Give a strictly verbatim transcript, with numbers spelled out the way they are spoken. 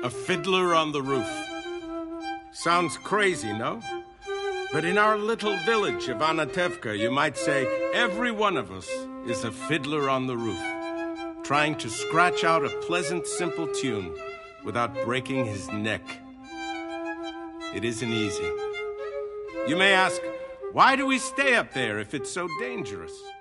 A fiddler on the roof. Sounds crazy, no? But in our little village of Anatevka, you might say every one of us is a fiddler on the roof, trying to scratch out a pleasant, simple tune without breaking his neck. It isn't easy. You may ask, why do we stay up there if it's so dangerous?